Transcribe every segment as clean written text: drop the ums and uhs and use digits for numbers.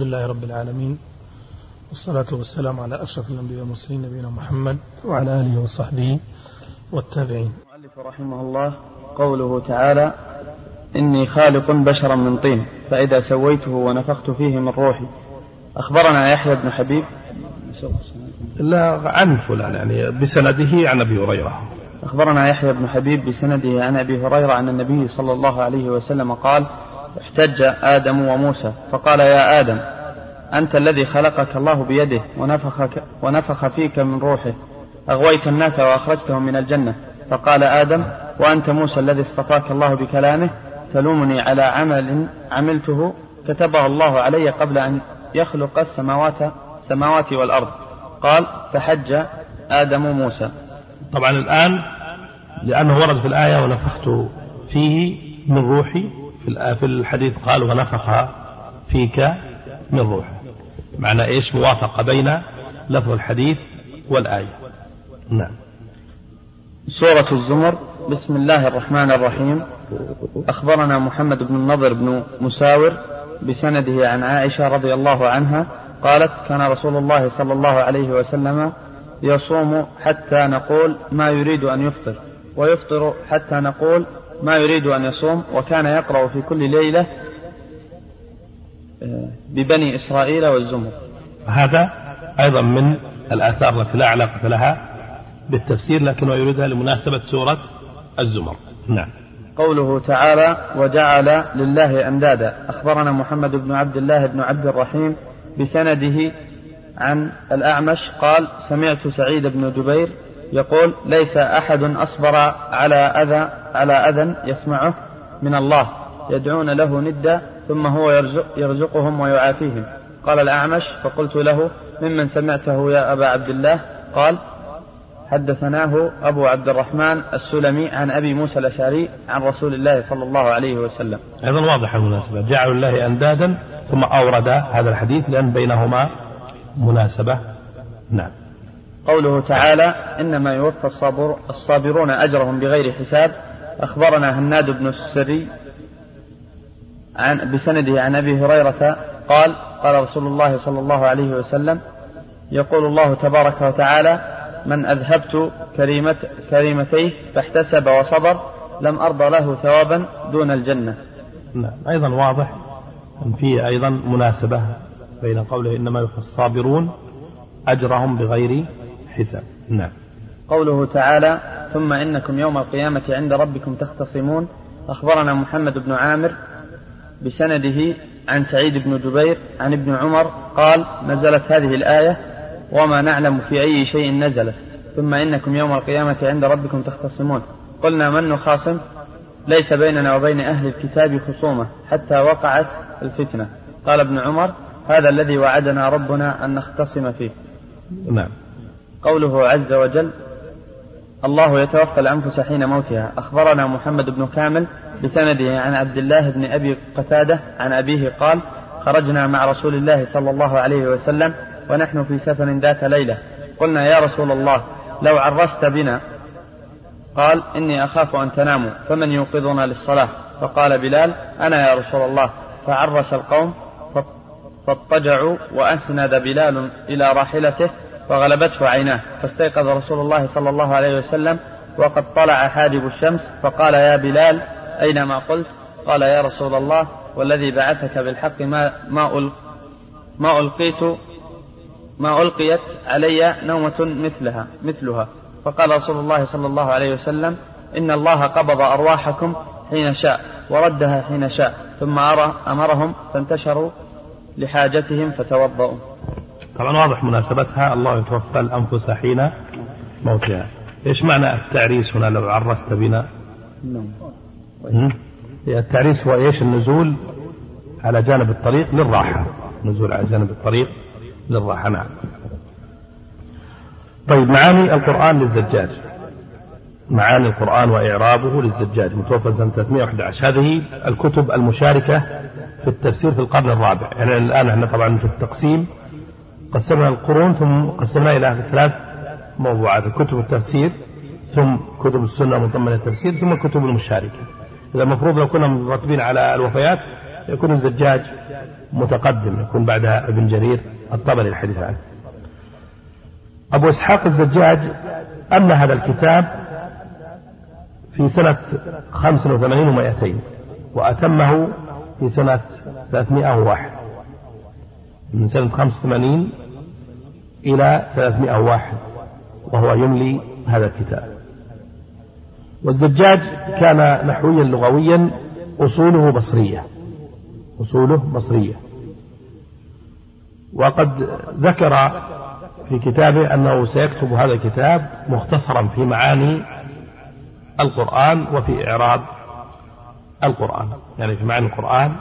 الحمد لله رب العالمين، والصلاة والسلام على أشرف الأنبياء والمرسلين نبينا محمد وعلى آله وصحبه والتابعين. المؤلف رحمه الله قوله تعالى: إني خالق بشرا من طين فإذا سويته ونفخت فيه من روحي. أخبرنا يحيى بن حبيب لا عن فلان يعني بسنده عن أبي هريرة. أخبرنا يحيى بن حبيب بسنده عن أبي هريرة عن النبي صلى الله عليه وسلم قال: احتج آدم وموسى فقال: يا آدم، أنت الذي خلقك الله بيده ونفخ فيك من روحه، أغويت الناس وأخرجتهم من الجنة. فقال آدم: وأنت موسى الذي اصطفاك الله بكلامه تلومني على عمل عملته كتبه الله علي قبل أن يخلق السماوات والأرض. قال: فحج آدم موسى. طبعا الآن لأنه ورد في الآية ونفخت فيه من روحي، في الحديث قال ونفخ فيك من روحه، معنى إيش؟ موافقة بين لفظ الحديث والآية. نعم. سورة الزمر. بسم الله الرحمن الرحيم. أخبرنا محمد بن النضر بن مساور بسنده عن عائشة رضي الله عنها قالت: كان رسول الله صلى الله عليه وسلم يصوم حتى نقول ما يريد أن يفطر، ويفطر حتى نقول ما يريد أن يصوم، وكان يقرأ في كل ليلة ببني إسرائيل والزمر. هذا أيضا من الآثار التي لا علاقة لها بالتفسير لكنه يريدها لمناسبة سورة الزمر. نعم. قوله تعالى: وجعل لله أندادا. أخبرنا محمد بن عبد الله بن عبد الرحيم بسنده عن الأعمش قال: سمعت سعيد بن جبير يقول: ليس أحد أصبر على أذى يسمعه من الله يدعون له ندا ثم هو يرزقهم ويعافيهم. قال الأعمش: فقلت له: ممن سمعته يا أبا عبد الله؟ قال: حدثناه أبو عبد الرحمن السلمي عن أبي موسى الأشعري عن رسول الله صلى الله عليه وسلم. أيضا واضح المناسبة، جعلوا الله أندادا ثم أورد هذا الحديث لأن بينهما مناسبة. نعم. قوله تعالى: إنما يوفى الصابرون أجرهم بغير حساب. أخبرنا هناد بن السري بسنده عن أبي هريرة قال: قال رسول الله صلى الله عليه وسلم: يقول الله تبارك وتعالى: من أذهبت كريمتيه فاحتسب وصبر لم أرضى له ثوابا دون الجنة. نعم. أيضا واضح أن فيه أيضا مناسبة بين قوله إنما يوفى الصابرون أجرهم بغير حساب. نعم. قوله تعالى: ثم إنكم يوم القيامة عند ربكم تختصمون. أخبرنا محمد بن عامر بسنده عن سعيد بن جبير عن ابن عمر قال: نزلت هذه الآية: وما نعلم في أي شيء نزلت، ثم إنكم يوم القيامة عند ربكم تختصمون. قلنا: من نخاصم؟ ليس بيننا وبين أهل الكتاب خصومة حتى وقعت الفتنة. قال ابن عمر: هذا الذي وعدنا ربنا أن نختصم فيه. نعم. قوله عز وجل: الله يتوفى الأنفس حين موتها. أخبرنا محمد بن كامل بسنده عن عبد الله بن أبي قتادة عن أبيه قال: خرجنا مع رسول الله صلى الله عليه وسلم ونحن في سفر ذات ليلة. قلنا: يا رسول الله، لو عرست بنا. قال: إني أخاف أن تناموا فمن يوقظنا للصلاة؟ فقال بلال: أنا يا رسول الله. فعرس القوم فاضطجعوا وأسند بلال إلى راحلته فغلبته عيناه، فاستيقظ رسول الله صلى الله عليه وسلم وقد طلع حاجب الشمس، فقال: يا بلال، أين ما قلت؟ قال: يا رسول الله، والذي بعثك بالحق ما ألقيت علي نومة مثلها. فقال رسول الله صلى الله عليه وسلم: إن الله قبض أرواحكم حين شاء وردها حين شاء، ثم أمرهم فانتشروا لحاجتهم فتوضؤوا. طبعا واضح مناسبتها، الله يتوفى الأنفس حين موتها. إيش معنى التعريس هنا لو عرست بنا؟ التعريس هو إيش؟ النزول على جانب الطريق للراحة، نزول على جانب الطريق للراحة. نعم. طيب، معاني القرآن للزجاج. معاني القرآن وإعرابه للزجاج متوفى سنة 311. هذه الكتب المشاركة في التفسير في القرن الرابع. يعني الآن احنا طبعا في التقسيم قسمنا القرون ثم قسمنا إلى 3 موضوعات: كتب التفسير، ثم كتب السنة مضمنة التفسير، ثم الكتب المشاركة. إذا المفروض لو كنا مرتبين على الوفيات يكون الزجاج متقدم، يكون بعدها ابن جرير الطبري الحديث عنه. أبو إسحاق الزجاج أن هذا الكتاب في سنة 85 و200 وأتمه في سنة 301، من سنة 85 إلى 301 وهو يملي هذا الكتاب. والزجاج كان نحويا لغويا أصوله بصرية، وقد ذكر في كتابه أنه سيكتب هذا الكتاب مختصرا في معاني القرآن وفي إعراب القرآن، يعني في معاني القرآن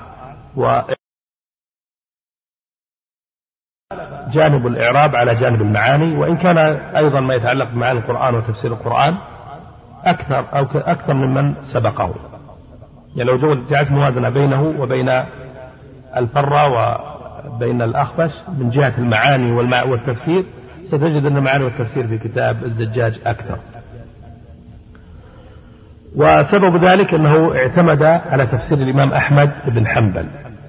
وجانب الإعراب على جانب المعاني، وإن كان أيضا ما يتعلق بمعاني القرآن وتفسير القرآن أكثر ممن سبقه. يعني لو جعلت موازنة بينه وبين الفرة وبين الأخفش من جهة المعاني والتفسير، ستجد أن المعاني والتفسير في كتاب الزجاج أكثر. وسبب ذلك أنه اعتمد على تفسير الإمام أحمد بن حنبل.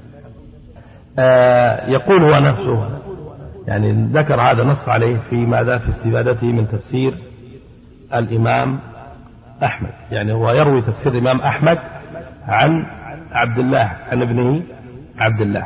يقول هو نفسه، يعني ذكر هذا نص عليه في ماذا في استفادته من تفسير الإمام أحمد، يعني هو يروي تفسير الإمام أحمد عن عبد الله عن ابنه عبد الله.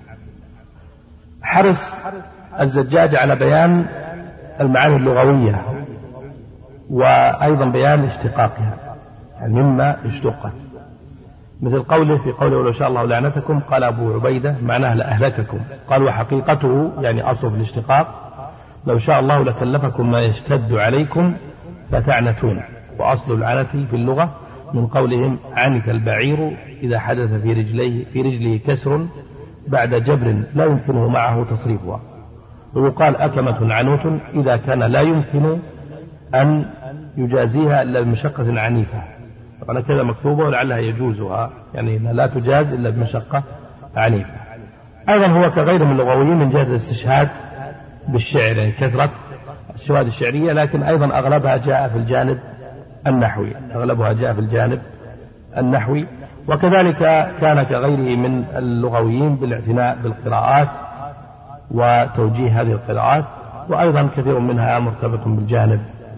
حرص الزجاج على بيان المعاني اللغوية وأيضا بيان اشتقاقها، يعني مما اشتقت، مثل قوله في قوله ولو شاء الله لعنتكم، قال أبو عبيدة معناه لأهلككم، قال وحقيقته يعني أصل في الاشتقاق لو شاء الله لكلفكم ما يشتد عليكم فتعنتون، وأصل العنة في اللغة من قولهم عنك البعير إذا حدث في رجله كسر بعد جبر لا يمكنه معه تصريفها، ويقال أكمة عنوت إذا كان لا يمكن أن يجازيها إلا بمشقة عنيفة. طبعا كذا مكتوبة ولعلها يجوزها، يعني لا تجاز إلا بمشقة عنيفة. أيضا هو كغيره من اللغويين من جهة الاستشهاد بالشعر، يعني كثرة الشواهد الشعرية، لكن أيضا أغلبها جاء في الجانب النحوي، وكذلك كان كغيره من اللغويين بالاعتناء بالقراءات وتوجيه هذه القراءات، وأيضا كثير منها مرتبط بالجانب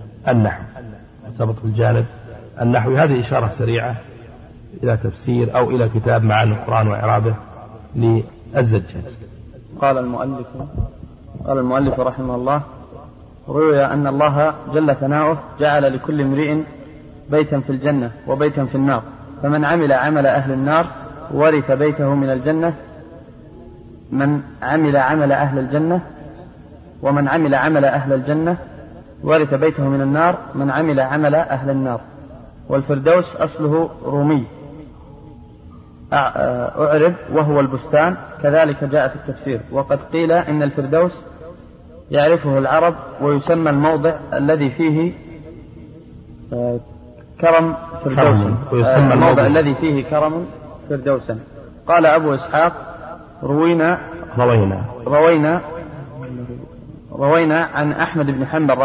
النحوي. هذه إشارة سريعة إلى تفسير أو إلى كتاب معاني القرآن وإعرابه للزجاج. قال المؤلف رحمه الله: روي أن الله جل ثناؤه جعل لكل امرئ بيتا في الجنة وبيتا في النار، فمن عمل عمل أهل النار ورث بيته من الجنة، من عمل عمل أهل الجنة، ومن عمل عمل أهل الجنة ورث بيته من النار من عمل عمل أهل النار. والفردوس أصله رومي أعرب وهو البستان، كذلك جاء في التفسير. وقد قيل إن الفردوس يعرفه العرب ويسمى الموضع الذي فيه كرم فردوسا، الموضع الذي فيه كرم فردوسا. قال أبو إسحاق: روينا عن أحمد بن حنبل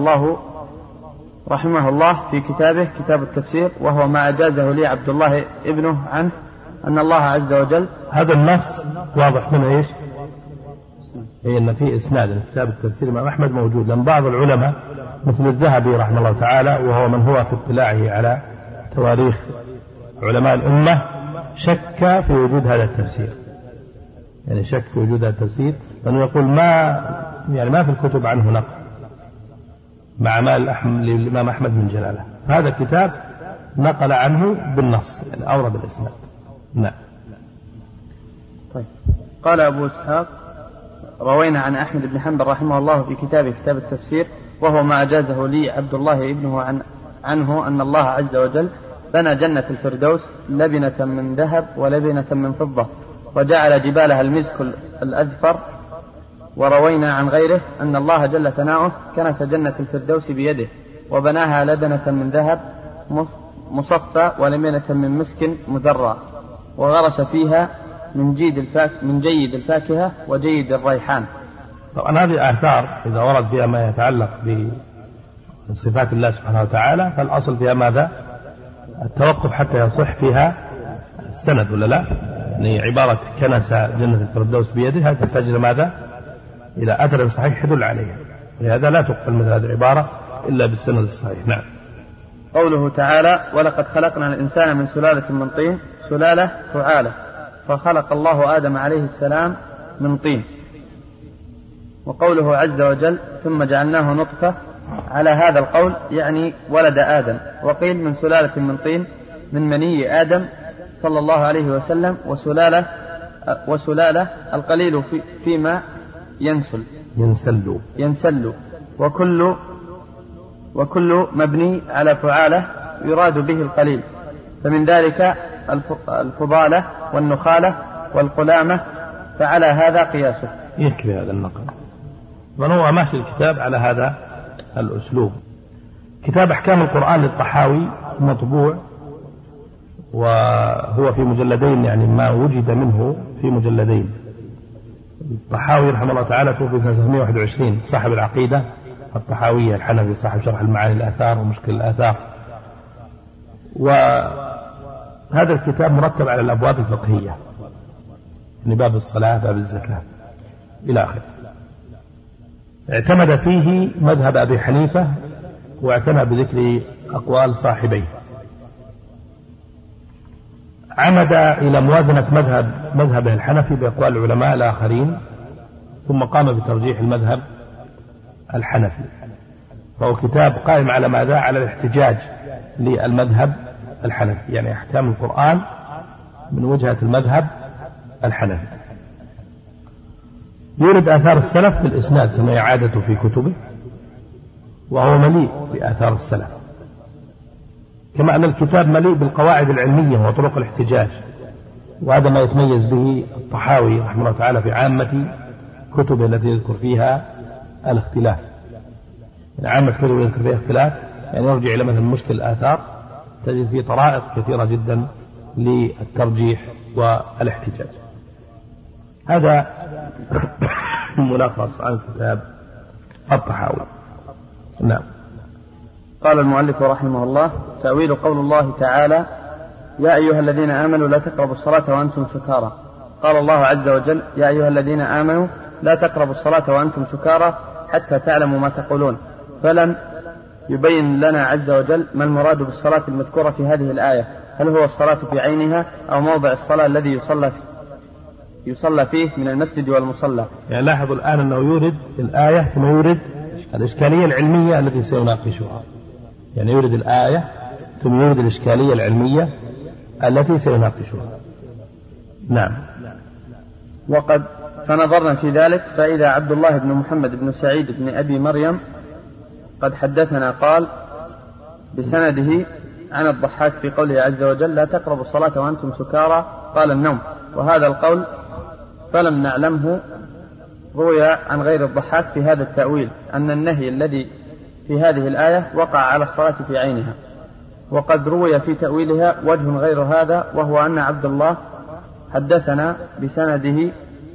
رحمه الله في كتابه كتاب التفسير، وهو ما أجازه لي عبد الله ابنه عنه، أن الله عز وجل. هذا النص واضح منه إيش؟ أن في إسناد كتاب التفسير مع أحمد موجود، لأن بعض العلماء مثل الذهبي رحمه الله تعالى، وهو من هو في اطلاعه على تواريخ علماء الأمة، شك في وجود هذا التفسير، يعني شك في وجود هذا التفسير، لأنه يقول ما في الكتب عنه نقل مع ما للإمام أحمد من جلاله. هذا الكتاب نقل عنه بالنص، يعني أورد الإسناد. نعم. طيب. قال أبو إسحاق: روينا عن أحمد بن حنبل رحمه الله في كتابه كتاب التفسير، وهو ما أجازه لي عبد الله ابنه عنه، أن الله عز وجل بنى جنة الفردوس لبنة من ذهب ولبنة من فضة، وجعل جبالها المسك الأذفر. وروينا عن غيره أن الله جل ثناؤه كنس جنة الفردوس بيده، وبناها لبنة من ذهب مصفى ولبنة من مسك مذرى، وغرس فيها من جيد الفاكهة وجيد الريحان. طبعا هذه آثار إذا ورد فيها ما يتعلق بصفات الله سبحانه وتعالى، فالأصل فيها ماذا؟ التوقف حتى يصح فيها السند، ولا لا؟ يعني عبارة كنس جنة الفردوس بيده، هذا تحتاج إلى ماذا؟ إلى أثر صحيح يدل عليها، لهذا لا تقبل مثل هذه العبارة إلا بالسند الصحيح. نعم. قوله تعالى: ولقد خلقنا الإنسان من سلالة من طين، سلالة فعالة، فخلق الله آدم عليه السلام من طين. وقوله عز وجل: ثم جعلناه نطفة، على هذا القول يعني ولد آدم. وقيل من سلالة من طين من مني آدم صلى الله عليه وسلم، وسلالة القليل فيما ينسل وكل مبني على فعالة يراد به القليل، فمن ذلك الفضالة والنخالة والقلامة، فعلى هذا قياسه. يكفي هذا النقل، من هو ماشي الكتاب على هذا الأسلوب. كتاب أحكام القرآن للطحاوي مطبوع، وهو في مجلدين، يعني ما وجد منه في مجلدين. الطحاوي رحمه الله تعالى توفي سنة 321، صاحب العقيدة الطحاوية الحنفي، صاحب شرح المعاني الآثار ومشكل الآثار. وهذا الكتاب مرتب على الأبواب الفقهية، يعني باب الصلاة، باب الزكاة، إلى آخره. اعتمد فيه مذهب أبي حنيفة، واعتنى بذكر أقوال صاحبيه. عمد إلى موازنة مذهبه الحنفي بأقوال العلماء الآخرين، ثم قام بترجيح المذهب الحنفي. فهو كتاب قائم على ماذا؟ على الاحتجاج للمذهب الحنفي، يعني أحكام القرآن من وجهة المذهب الحنفي. يورد آثار السلف بالإسناد كما عادته في كتبه، وهو مليء بآثار السلف، كما أن الكتاب مليء بالقواعد العلمية وطرق الاحتجاج، وهذا ما يتميز به الطحاوي رحمه الله تعالى في عامة كتبه التي يذكر فيها الاختلاف. يعني عامة كتبه يذكر فيها اختلاف، يعني يرجع إلى مثل مشكل الآثار، تجد فيه طرائق كثيرة جدا للترجيح والاحتجاج. هذا ملخص عن كتاب الطحاوي. نعم. قال المؤلف رحمه الله: تأويل قول الله تعالى: يا أيها الذين آمنوا لا تقربوا الصلاة وأنتم سكارى. قال الله عز وجل: يا أيها الذين آمنوا لا تقربوا الصلاة وأنتم سكارى حتى تعلموا ما تقولون. فلم يبين لنا عز وجل ما المراد بالصلاة المذكورة في هذه الآية، هل هو الصلاة في عينها أو موضع الصلاة الذي يصلى فيه من المسجد والمصلى. يعني لاحظوا الآن أنه يورد الآية ثم يورد الإشكالية العلمية التي سيناقشها، يعني يورد الآية ثم يورد الإشكالية العلمية التي سيناقشها. نعم. وقد فنظرنا في ذلك، فإذا عبد الله بن محمد بن سعيد بن أبي مريم قد حدثنا قال بسنده عن الضحاك في قوله عز وجل: لا تقربوا الصلاة وأنتم سكارى، قال النوم. وهذا القول فلم نعلمه روي عن غير الضحاك في هذا التأويل، أن النهي الذي في هذه الآية وقع على الصلاة في عينها. وقد روي في تأويلها وجه غير هذا، وهو أن عبد الله حدثنا بسنده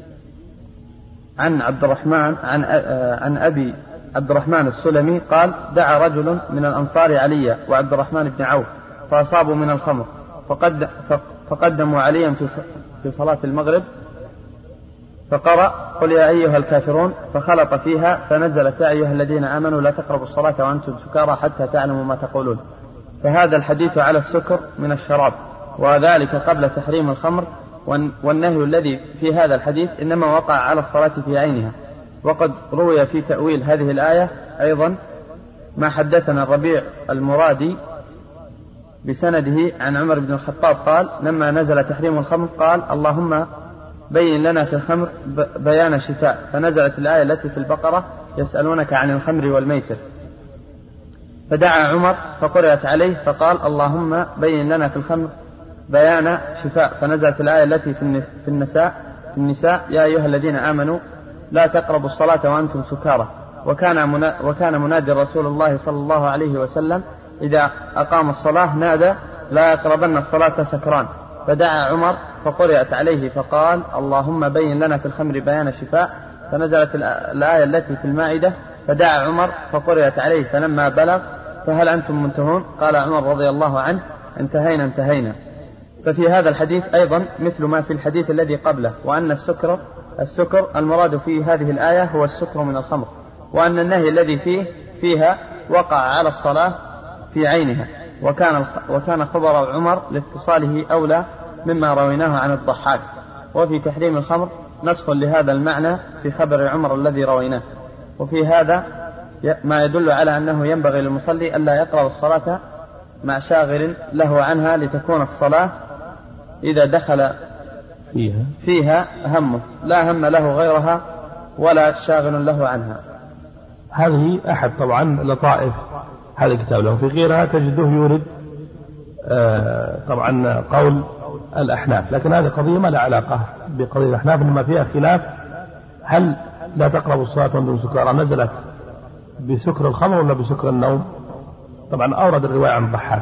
عن عبد الرحمن عن أبي عبد الرحمن السلمي قال: دعا رجل من الأنصار عليا وعبد الرحمن بن عوف فأصابوا من الخمر، فقدموا عليا في صلاة المغرب، فقرأ: قل يا أيها الكافرون، فخلط فيها فنزلت: يا أيها الذين آمنوا لا تقربوا الصلاة وأنتم سكارى حتى تعلموا ما تقولون. فهذا الحديث على السكر من الشراب، وذلك قبل تحريم الخمر، والنهي الذي في هذا الحديث إنما وقع على الصلاة في عينها. وقد روي في تأويل هذه الآية أيضا ما حدثنا الربيع المرادي بسنده عن عمر بن الخطاب قال: لما نزل تحريم الخمر قال: اللهم بين لنا في الخمر بيان شفاء، فنزلت الآية التي في البقرة: يسألونك عن الخمر والميسر. فدعا عمر فقرأت عليه فقال: اللهم بين لنا في الخمر بيان شفاء، فنزلت الآية التي في النساء: يا أيها الذين آمنوا لا تقربوا الصلاة وأنتم سكارى. وكان منادي رسول الله صلى الله عليه وسلم إذا أقام الصلاة نادى: لا يقربن الصلاة سكران. فدعا عمر فقرأت عليه فقال: اللهم بين لنا في الخمر بيان شفاء، فنزلت الآية التي في المائدة. فدعا عمر فقرأت عليه، فلما بلغ: فهل أنتم منتهون؟ قال عمر رضي الله عنه: انتهينا. ففي هذا الحديث أيضا مثل ما في الحديث الذي قبله، وأن السكر المراد في هذه الآية هو السكر من الخمر، وأن النهي الذي فيها وقع على الصلاة في عينها، وكان خبر عمر لاتصاله أولى مما رويناه عن الضحاك. وفي تحريم الخمر نسخ لهذا المعنى في خبر عمر الذي رويناه. وفي هذا ما يدل على أنه ينبغي للمصلي ألا يقرأ الصلاة مع شاغل له عنها، لتكون الصلاة إذا دخل فيها همه لا هم له غيرها ولا شاغل له عنها. هذه أحد طبعا لطائف هذا الكتاب. له في غيرها تجده يورد طبعا قول الأحناف، لكن هذه قضية ما لها علاقة بقضية الأحناف، إنما فيها خلاف هل لا تقربوا الصلاة وانتم سكارى نزلت بسكر الخمر ولا بسكر النوم. طبعا أورد الرواية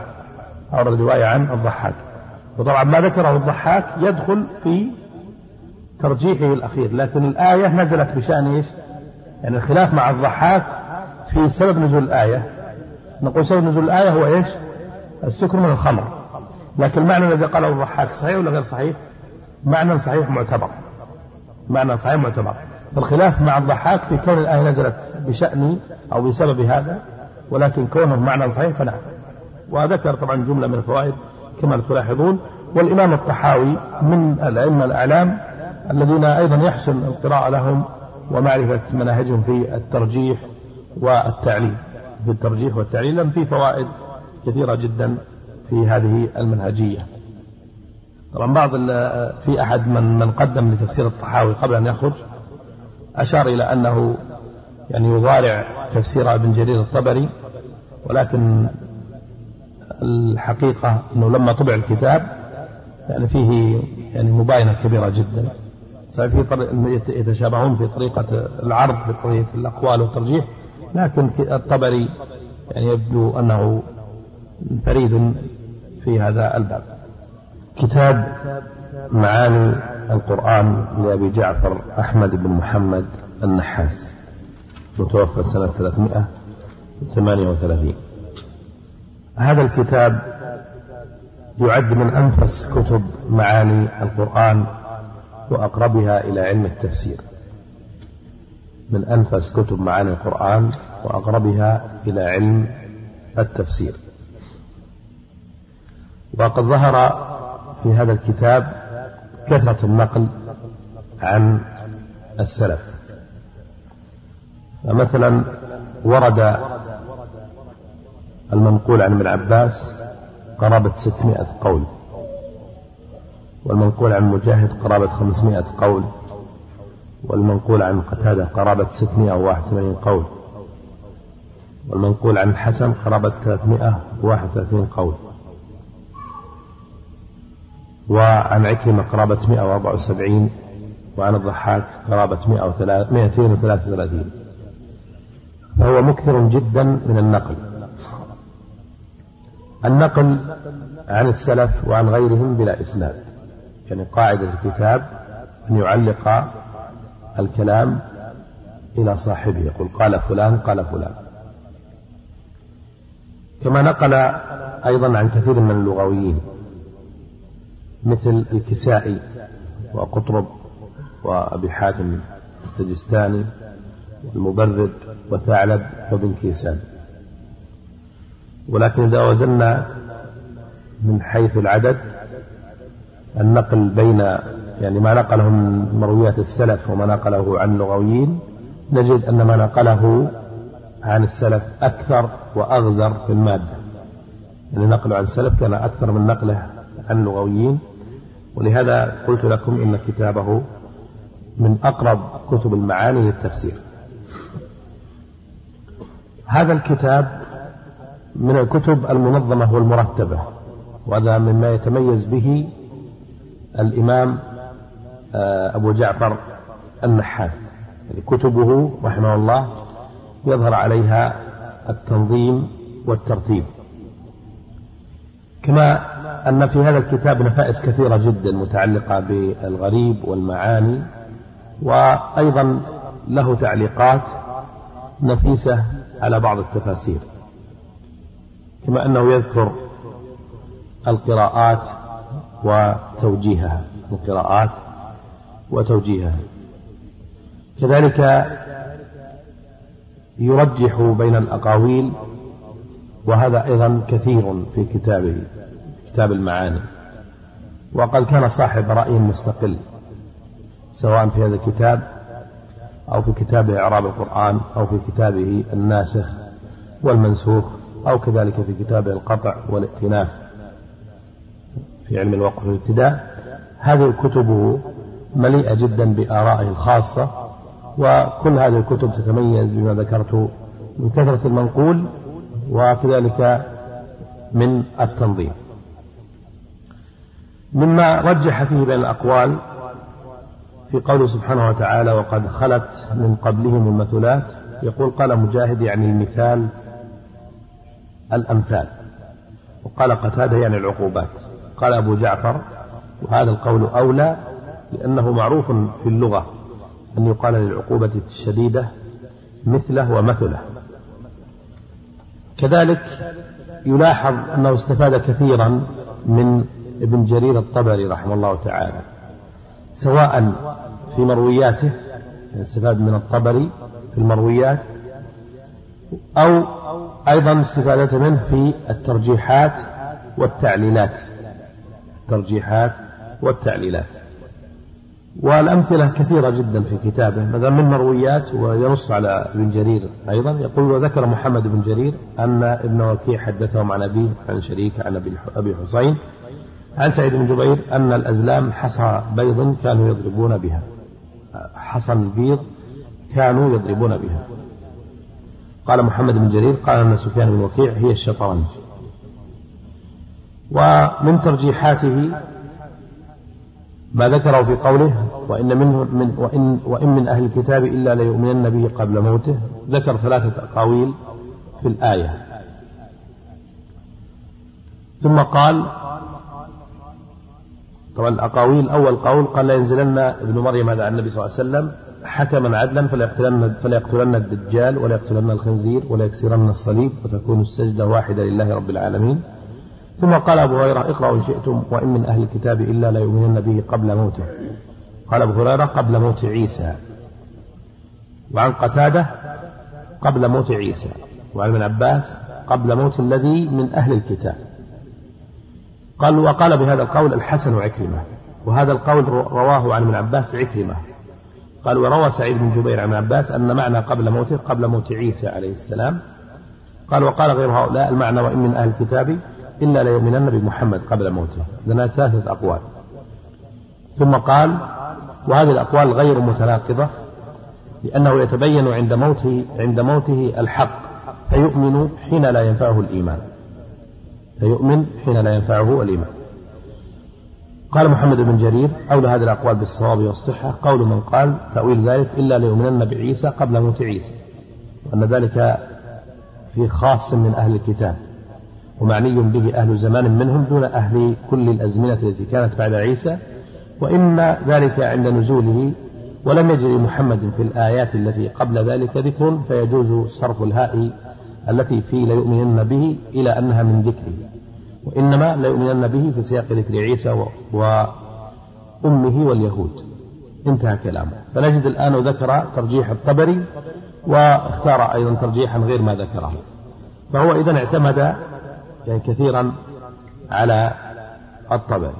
عن الضحاك، وطبعا ما ذكره الضحاك يدخل في ترجيحه الأخير، لكن الآية نزلت بشأن إيش؟ يعني الخلاف مع الضحاك في سبب نزول الآية. نقول سبب نزول الآية هو إيش؟ السكر من الخمر، لكن المعنى الذي قاله الضحاك صحيح ولا غير صحيح؟ معنى صحيح معتبر. فالخلاف مع الضحاك في كون الآية نزلت بشأن أو بسبب هذا، ولكن كونه معنى صحيح فنعم. وذكر طبعا جملة من الفوائد كما تلاحظون. والإمام الطحاوي من الأئمة الأعلام الذين أيضا يحسن القراءة لهم ومعرفة مناهجهم في الترجيح والتعليل. لأن في فوائد كثيرة جدا في هذه المنهجية. طبعا في أحد من قدم لتفسير الطحاوي قبل أن يخرج أشار إلى أنه يعني يضارع تفسير ابن جرير الطبري، ولكن الحقيقة أنه لما طبع الكتاب يعني فيه يعني مباينة كبيرة جدا. يتشابهون في طريقة العرض في طريقة الأقوال والترجيح، لكن الطبري يعني يبدو أنه فريد في هذا الباب. كتاب معاني القرآن لأبي جعفر أحمد بن محمد النحاس، متوفى سنة 338. هذا الكتاب يعد من أنفس كتب معاني القرآن وأقربها إلى علم التفسير. من أنفس كتب معاني القرآن وأقربها إلى علم التفسير. وقد ظهر في هذا الكتاب كثرة النقل عن السلف. فمثلا ورد المنقول عن ابن عباس قرابة 600 قول، والمنقول عن مجاهد قرابة 500 قول، والمنقول عن قتادة قرابة 681 قول، والمنقول عن الحسن قرابة 331 قول، وعن عكرمة قرابة 174، وعن الضحاك قرابة 233. فهو مكثر جدا من النقل عن السلف وعن غيرهم بلا إسناد. يعني قاعدة الكتاب أن يعلق الكلام إلى صاحبه، يقول قال فلان قال فلان. كما نقل أيضا عن كثير من اللغويين مثل الكسائي وقطرب وأبي حاتم السجستاني والمبرد وثعلب وابن كيسان. ولكن إذا وزننا من حيث العدد النقل بين يعني ما نقله من مرويات السلف وما نقله عن اللغويين، نجد أن ما نقله عن السلف أكثر وأغزر في المادة. يعني نقله عن السلف كان أكثر من نقله عن اللغويين، ولهذا قلت لكم إن كتابه من أقرب كتب المعاني للتفسير. هذا الكتاب من الكتب المنظمة والمرتبة، وهذا مما يتميز به الإمام أبو جعفر النحاس. يعني كتبه رحمه الله يظهر عليها التنظيم والترتيب. كما أن في هذا الكتاب نفائس كثيرة جدا متعلقة بالغريب والمعاني، وأيضا له تعليقات نفيسة على بعض التفاسير، كما أنه يذكر القراءات وتوجيهها، القراءات وتوجيهها. كذلك يرجح بين الأقاويل، وهذا أيضا كثير في كتابه، كتاب المعاني. وقد كان صاحب رأي مستقل سواء في هذا الكتاب أو في كتابه إعراب القرآن أو في كتابه الناسخ والمنسوخ أو كذلك في كتابه القطع والائتلاف في علم الوقف والابتداء. هذه كتبه مليئة جدا بآرائه الخاصة، وكل هذه الكتب تتميز بما ذكرت من كثرة المنقول وكذلك من التنظيم. مما رجح فيه بين الأقوال في قوله سبحانه وتعالى وقد خلت من قبلهم المثلات، يقول قال مجاهد يعني المثال الأمثال، وقال قتادة يعني العقوبات. قال أبو جعفر وهذا القول أولى لأنه معروف في اللغة أن يقال للعقوبة الشديدة مثله ومثله. كذلك يلاحظ أنه استفاد كثيرا من ابن جرير الطبري رحمه الله تعالى، سواء في مروياته، استفاد من الطبري في المرويات، أو أيضا استفادة منه في الترجيحات والتعليلات، الترجيحات والتعليلات. والأمثلة كثيرة جدا في كتابه، مثلا من مرويات وينص على ابن جرير أيضا، يقول وذكر محمد بن جرير أن ابن وكيع حدثهم عن أبيه عن شريك عن أبي حسين عن سعيد بن جبير أن الأزلام حصى بيض كانوا يضربون بها، حصى البيض كانوا يضربون بها. قال محمد بن جرير قال أن سفيان بن وكيع هي الشطرنج. ومن ترجيحاته ما ذكره في قوله وإن من أهل الكتاب إلا ليؤمنن به قبل موته، ذكر 3 أقاويل في الآية. ثم قال طبعا الأقاويل، أول قول قال لا ينزلن ابن مريم هذا عن النبي صلى الله عليه وسلم حكما عدلا فليقتلن الدجال وليقتلن الخنزير وليكسرن الصليب وتكون السجدة واحدة لله رب العالمين. ثم قال أبو هريرة اقرأوا إن شئتم وإن من أهل الكتاب إلا لا يؤمنن به قبل موته. قال أبو هريرة قبل موت عيسى. وعن قتادة قبل موت عيسى. وعن ابن عباس قبل موت الذي من أهل الكتاب. قال وقال بهذا القول الحسن وعكرمة، وهذا القول رواه عن ابن عباس عكرمة. قال وروى سعيد بن جبير عن ابن عباس أن معنى قبل موته قبل موت عيسى عليه السلام. قال وقال غير هؤلاء المعنى وإن من أهل الكتاب إلا ليؤمنن بمحمد قبل موته. لنا 3 أقوال. ثم قال وهذه الأقوال غير متناقضة لأنه يتبين عند موته الحق فيؤمن حين لا ينفعه الإيمان، فيؤمن حين لا ينفعه الإيمان. قال محمد بن جرير أولى هذه الأقوال بالصواب والصحة قول من قال تأويل ذلك إلا ليؤمنن بعيسى قبل موت عيسى، وأن ذلك في خاص من أهل الكتاب ومعني به أهل زمان منهم دون أهل كل الأزمنة التي كانت بعد عيسى، وإن ذلك عند نزوله ولم يجري محمد في الآيات التي قبل ذلك ذكر فيجوز صرف الهاء التي في ليؤمنن به إلى أنها من ذكره، وإنما ليؤمنن به في سياق ذكر عيسى وأمه واليهود. انتهى كلامه. فنجد الآن ذكر ترجيح الطبري واختار أيضا ترجيحا غير ما ذكره، فهو إذن اعتمد يعني كثيرا على الطبري.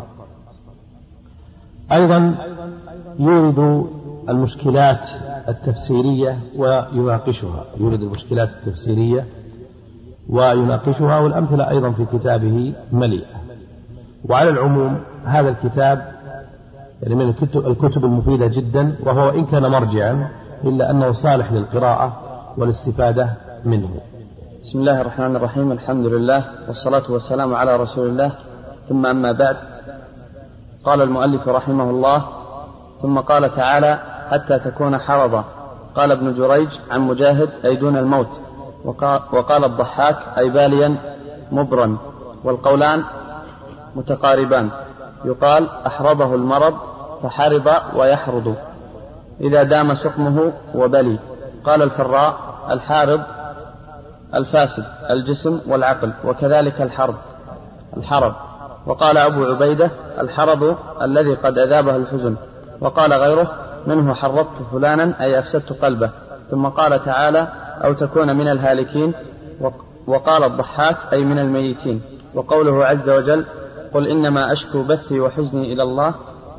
أيضا يورد المشكلات التفسيرية ويناقشها، يورد المشكلات التفسيرية ويناقشها، والأمثلة أيضا في كتابه مليئة. وعلى العموم هذا الكتاب يعني من الكتب المفيدة جدا، وهو إن كان مرجعا إلا أنه صالح للقراءة والاستفادة منه. بسم الله الرحمن الرحيم، الحمد لله والصلاة والسلام على رسول الله، ثم أما بعد. قال المؤلف رحمه الله ثم قال تعالى حتى تكون حرضا. قال ابن جريج عن مجاهد أي دون الموت، وقال الضحاك أي باليا مبرا، والقولان متقاربان. يقال أحرضه المرض فحرض ويحرض إذا دام سقمه وبلي. قال الفراء الحارض الفاسد الجسم والعقل، وكذلك الحرب. وقال أبو عبيدة: الحرض الذي قد أذابه الحزن. وقال غيره: منه حرضت فلانا أي أفسدت قلبه. ثم قال تعالى: أو تكون من الهالكين. وقال الضحاك: أي من الميتين. وقوله عز وجل: قل إنما أشكو بثي وحزني إلى الله.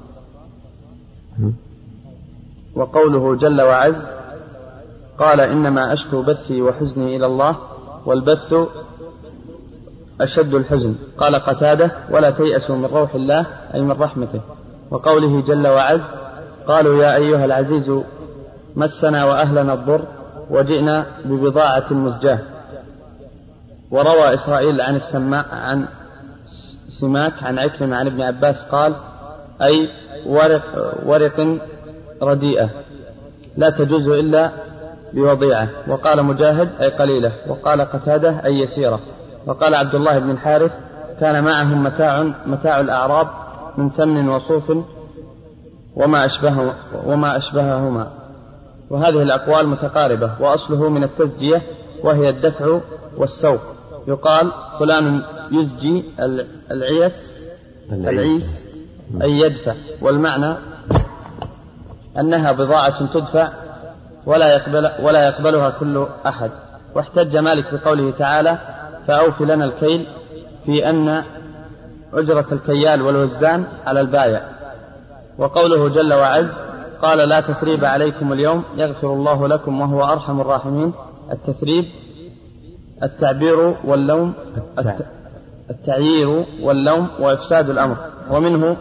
وقوله جل وعز: قال إنما أشكو بثي وحزني إلى الله، والبث أشد الحزن. قال قتادة: ولا تيأسوا من روح الله أي من رحمته. وقوله جل وعز: قالوا يا أيها العزيز مسنا وأهلنا الضر وجئنا ببضاعة مزجاة. وروى إسرائيل عن سماك عن عكرمة عن ابن عباس قال: أي ورق رديئة لا تجوز إلا بوضيعة. وقال مجاهد: أي قليلة. وقال قتادة: أي يسيرة. وقال عبد الله بن الحارث: كان معهم متاع الأعراب من سمن وصوف وما أشبههما. وهذه الأقوال متقاربة، وأصله من التزجية وهي الدفع والسوق. يقال فلان يزجي العيس أي يدفع، والمعنى أنها بضاعة تدفع ولا يقبلها كل أحد. واحتج مالك بقوله تعالى: فأوف لنا الكيل، في أن أجرة الكيال والوزان على البايع. وقوله جل وعز: قال لا تثريب عليكم اليوم يغفر الله لكم وهو أرحم الراحمين. التثريب التعيير واللوم وإفساد الأمر. ومنه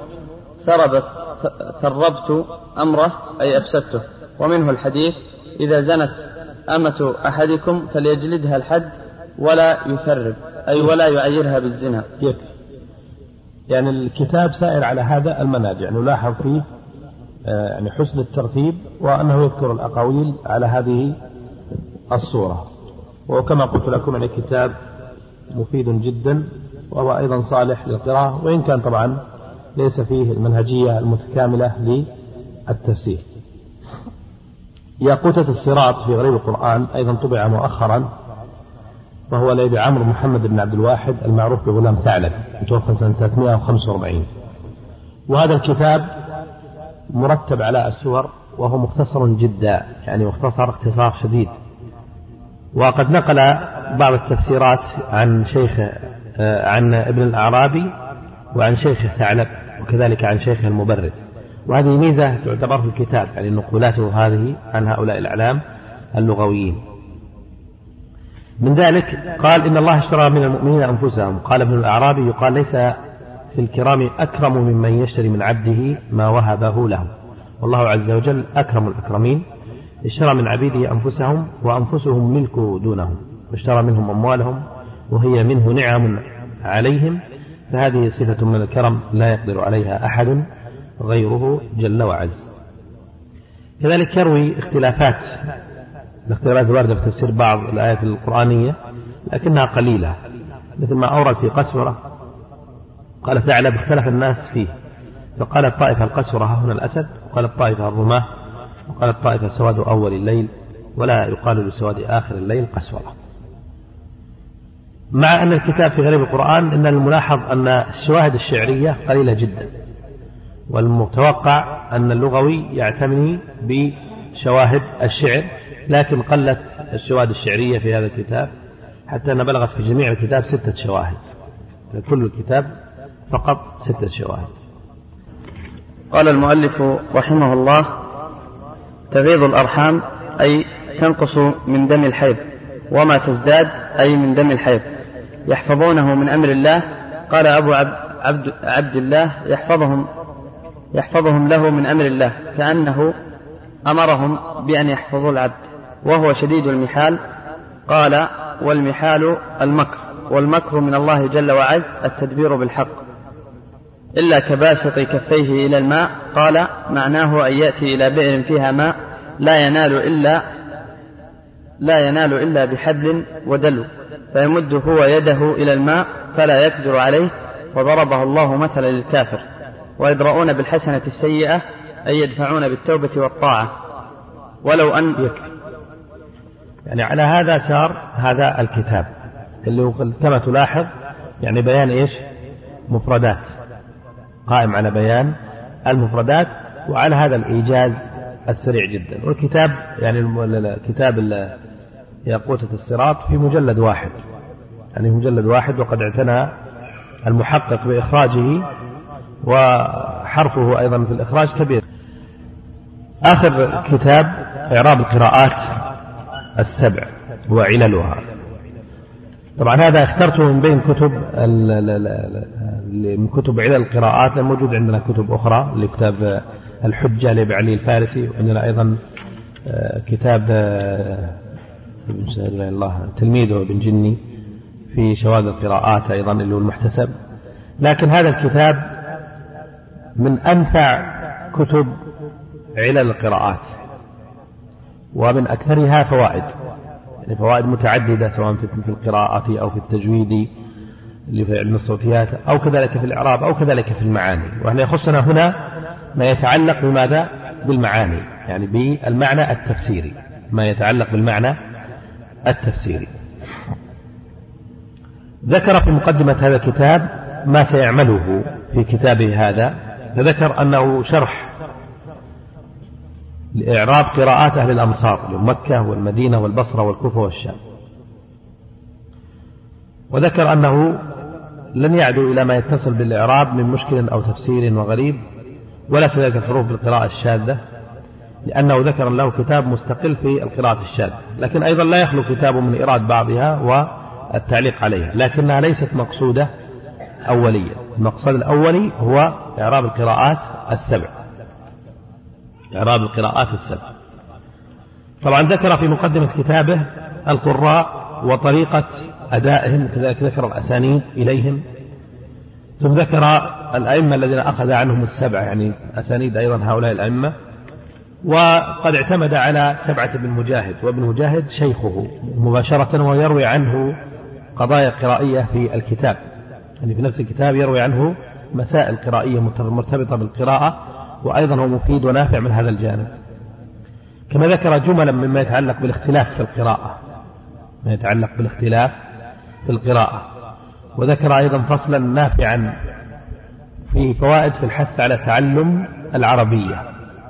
ثربت أمره أي أفسدته. ومنه الحديث: إذا زنت أمة أحدكم فليجلدها الحد ولا يثرب، أي ولا يعيرها بالزنا. يعني الكتاب سائر على هذا المنهج، يعني نلاحظ فيه يعني حسن الترتيب، وأنه يذكر الأقاويل على هذه الصورة. وكما قلت لكم يعني كتاب مفيد جدا، وهو أيضا صالح للقراءة، وإن كان طبعا ليس فيه المنهجية المتكاملة للتفسير. ياقوتة الصراط في غريب القرآن أيضا طبع مؤخرا، وهو لأبي عمرو محمد بن عبد الواحد المعروف بغلام ثعلب، متوفى سنة 345. وهذا الكتاب مرتب على السور، وهو مختصر جدا، يعني مختصر اختصار شديد. وقد نقل بعض التفسيرات عن ابن الأعرابي وعن شيخ ثعلب، وكذلك عن شيخ المبرد. وهذه ميزة تعتبر في الكتاب، يعني نقولاته هذه عن هؤلاء الأعلام اللغويين. من ذلك قال: إن الله اشترى من المؤمنين أنفسهم. قال ابن الأعرابي: يقال ليس في الكرام أكرم ممن يشتري من عبده ما وهبه له، والله عز وجل أكرم الأكرمين. اشترى من عبيده أنفسهم، وأنفسهم ملكه دونهم، واشترى منهم أموالهم وهي منه نعم عليهم، فهذه صفة من الكرم لا يقدر عليها أحد غيره جل وعز. كذلك يروي الاختلافات الواردة في تفسير بعض الآيات القرآنية، لكنها قليلة، مثل ما أورد في قسورة قال ثعلب: اختلف الناس فيه، فقال الطائفة القسورة ها هنا الأسد، وقال الطائفة الرماة، وقال الطائفة سواد أول الليل، ولا يقال لسواد آخر الليل قسورة. مع أن الكتاب في غريب القرآن إن الملاحظ أن الشواهد الشعرية قليلة جدا، والمتوقع أن اللغوي يعتني بشواهد الشعر، لكن قلت الشواهد الشعرية في هذا الكتاب، حتى أن بلغت في جميع الكتاب 6 شواهد، كل الكتاب فقط 6 شواهد. قال المؤلف رحمه الله: تغيض الأرحام أي تنقص من دم الحيض، وما تزداد أي من دم الحيض، يحفظونه من أمر الله. قال أبو عبد الله: يحفظهم له من أمر الله، كأنه أمرهم بأن يحفظوا العبد، وهو شديد المحال. قال: والمحال المكر، والمكر من الله جل وعز التدبير بالحق، إلا كباسط كفيه إلى الماء. قال: معناه أن يأتي إلى بئر فيها ماء لا ينال إلا بحبل ودلو، فيمد هو يده إلى الماء فلا يقدر عليه، وضربه الله مثلا للكافر. ويدرؤون بالحسنة السيئة أي يدفعون بالتوبة والطاعة، ولو أن يكفي. يعني على هذا سار هذا الكتاب، اللي كما تلاحظ يعني بيان إيش؟ مفردات، قائم على بيان المفردات وعلى هذا الإيجاز السريع جدا. والكتاب يعني كتاب ياقوتة الصراط في مجلد واحد، يعني مجلد واحد، وقد اعتنى المحقق بإخراجه وحرفه أيضا في الإخراج كبير. آخر كتاب إعراب القراءات السبع وعللها. طبعا هذا اخترته من بين كتب علل القراءات، لأن موجود عندنا كتب أخرى لكتاب الحجة لأبي علي الفارسي، وعندنا أيضا كتاب تلميذه ابن جني في شواذ القراءات أيضا اللي هو المحتسب. لكن هذا الكتاب من أنفع كتب علل القراءات ومن أكثرها فوائد، يعني فوائد متعددة سواء في القراءة أو في التجويد اللي في علم الصوتيات أو كذلك في الإعراب أو كذلك في المعاني. وإحنا يخصنا هنا ما يتعلق بماذا؟ بالمعاني، يعني بالمعنى التفسيري، ما يتعلق بالمعنى التفسيري. ذكر في مقدمة هذا الكتاب ما سيعمله في كتابه هذا، فذكر أنه شرح لإعراب قراءات أهل الأمصار لمكة والمدينة والبصرة والكوفة والشام، وذكر أنه لن يعدو إلى ما يتصل بالإعراب من مشكل أو تفسير وغريب، ولا كذلك الحروف بالقراءة الشاذة، لأنه ذكر له كتاب مستقل في القراءة الشاذة، لكن أيضا لا يخلو كتاب من إيراد بعضها والتعليق عليها، لكنها ليست مقصودة أولية. المقصد الأولي هو إعراب القراءات السبع، إعراب القراءات السبع. طبعا ذكر في مقدمة كتابه القراء وطريقة أدائهم، كذلك ذكر الأسانيد إليهم، ثم ذكر الأئمة الذين أخذ عنهم السبع، يعني أسانيد أيضا هؤلاء الأئمة، وقد اعتمد على 7 بن مجاهد، وابن مجاهد شيخه مباشرة، ويروي عنه قضايا قرائية في الكتاب، يعني في نفس الكتاب يروي عنه مسائل قرائية مرتبطة بالقراءة، وأيضا هو مفيد ونافع من هذا الجانب. كما ذكر جملا مما يتعلق بالاختلاف في القراءة، ما يتعلق بالاختلاف في القراءة، وذكر أيضا فصلا نافعا في فوائد في الحث على تعلم العربية.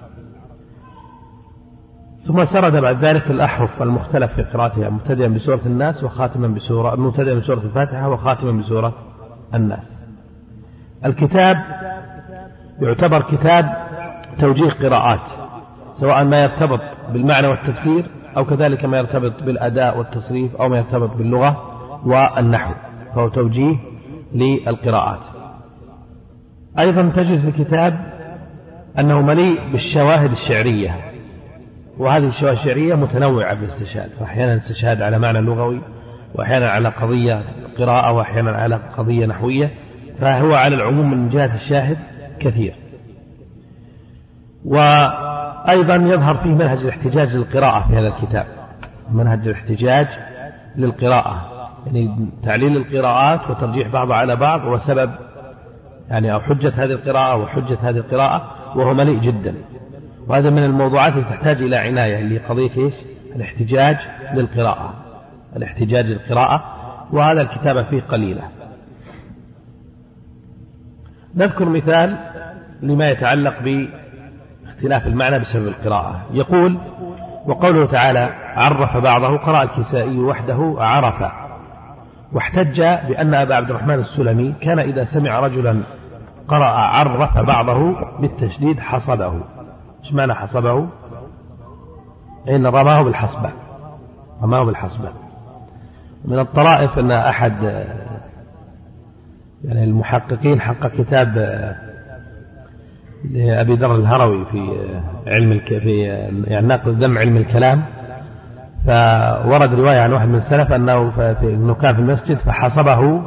ثم سرد بعد ذلك الأحرف المختلف في قراءتها، مبتدئا بسورة الناس وخاتما مبتدئا بسورة الفاتحة وخاتما بسورة الناس. الكتاب يعتبر كتاب توجيه قراءات، سواء ما يرتبط بالمعنى والتفسير أو كذلك ما يرتبط بالأداء والتصريف أو ما يرتبط باللغة والنحو، فهو توجيه للقراءات. أيضا تجد في الكتاب أنه مليء بالشواهد الشعرية، وهذه الشواهد الشعرية متنوعة بالاستشهاد، فأحيانا استشهاد على معنى لغوي، وأحيانا على قضية قراءة، وأحيانا على قضية نحوية، فهو على العموم من جهة الشاهد كثير. وأيضا يظهر فيه منهج الاحتجاج للقراءة في هذا الكتاب، منهج الاحتجاج للقراءة، يعني تعليل القراءات وترجيح بعضها على بعض، وسبب يعني أو حجة هذه القراءة وحجة هذه القراءة، وهو مليء جدا. وهذا من الموضوعات التي تحتاج إلى عناية، اللي قضية إيش؟ الاحتجاج للقراءة، الاحتجاج للقراءة، وهذا الكتابة فيه قليلة. نذكر مثال لما يتعلق باختلاف المعنى بسبب القراءة. يقول: وقوله تعالى عرف بعضه، قرأ الكسائي وحده عرف، واحتج بأن أبا عبد الرحمن السلمي كان إذا سمع رجلا قرأ عرف بعضه بالتشديد حصبه. ايش معنى حصبه؟ إن رماه بالحصبة، رماه بالحصبة. من الطرائف أن أحد يعني المحققين حقق كتاب لأبي ذر الهروي في علم في يعني ناقل ذم علم الكلام، فورد رواية عن واحد من السلف أنه كان في المسجد فحصبه،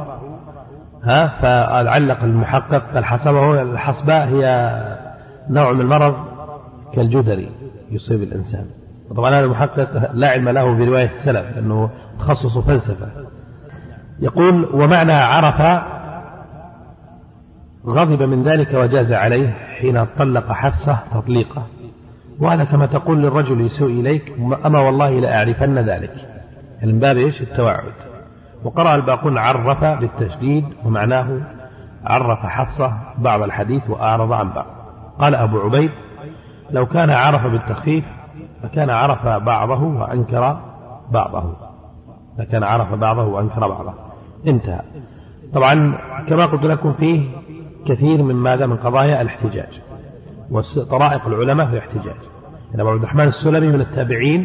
فعلق المحقق قال حصبه، الحصبة هي نوع من المرض كالجدري يصيب الإنسان. طبعا هذا المحقق لا علم له برواية السلف لأنه تخصص فلسفة. يقول: ومعنى عرف غضب من ذلك وجاز عليه حين طلق حفصة تطليقه، وهذا كما تقول للرجل يسوء إليك أما والله لا أعرفن ذلك، يعني من باب إيش؟ التوعد. وقرأ الباقون عرف بالتشديد ومعناه عرف حفصة بعض الحديث وأعرض عن بعض. قال أبو عبيد لو كان عرف بالتخفيف فكان عرف بعضه وأنكر بعضه، لكان عرف بعضه وأنكر بعضه. انتهى. طبعا كما قلت لكم فيه كثير من ماذا من قضايا الاحتجاج وطرائق العلماء في الاحتجاج. يعني أبو عبد الرحمن السلمي من التابعين،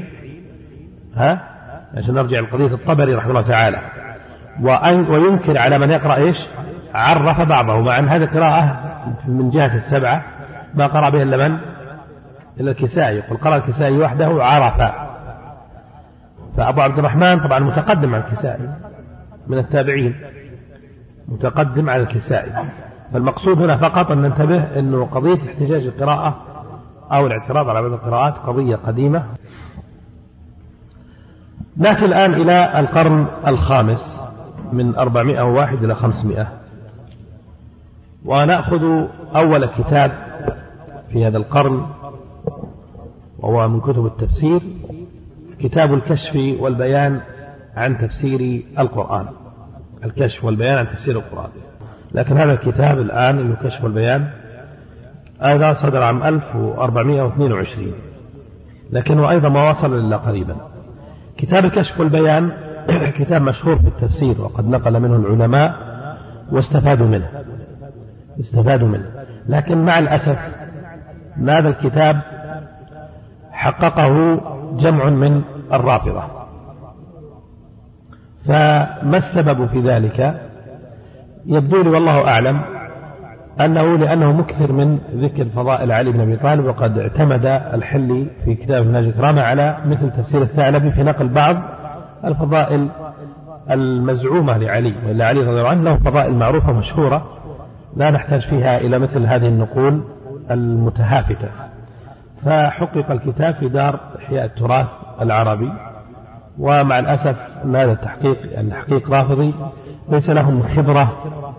عشان نرجع لقضية الطبري رحمه الله تعالى، وينكر على من يقرأ إيش عرف بعضه، مع أن هذه قراءة من جهة السبعة ما قرأ به إلا من إلا الكسائي، يقول قرأ الكسائي وحده عرف. فأبو عبد الرحمن طبعا متقدم على الكسائي من التابعين، متقدم على الكسائي. فالمقصود هنا فقط أن ننتبه أنه قضية احتجاج القراءة أو الاعتراض على بعض القراءات قضية قديمة. نأتي الآن إلى القرن الخامس من 401 إلى 500، ونأخذ أول كتاب في هذا القرن وهو من كتب التفسير، كتاب الكشف والبيان عن تفسير القرآن. الكشف والبيان عن تفسير القرآن. لكن هذا الكتاب الآن إنه كشف والبيان هذا صدر عام 1422، لكنه أيضا ما وصل إلا قريبا. كتاب الكشف والبيان كتاب مشهور في التفسير، وقد نقل منه العلماء واستفادوا منه. لكن مع الأسف هذا الكتاب حققه جمع من الرافضة. فما السبب في ذلك؟ يبدو لي والله أعلم لأنه مكثر من ذكر فضائل علي بن أبي طالب، وقد اعتمد الحلي في كتاب منهاج الكرامة على مثل تفسير الثعلبي في نقل بعض الفضائل المزعومة لعلي، وإلا علي رضي الله عنه له فضائل معروفة مشهورة لا نحتاج فيها إلى مثل هذه النقول المتهافتة. فحقق الكتاب في دار إحياء التراث العربي، ومع الأسف أن هذا التحقيق تحقيق رافضي ليس لهم خبرة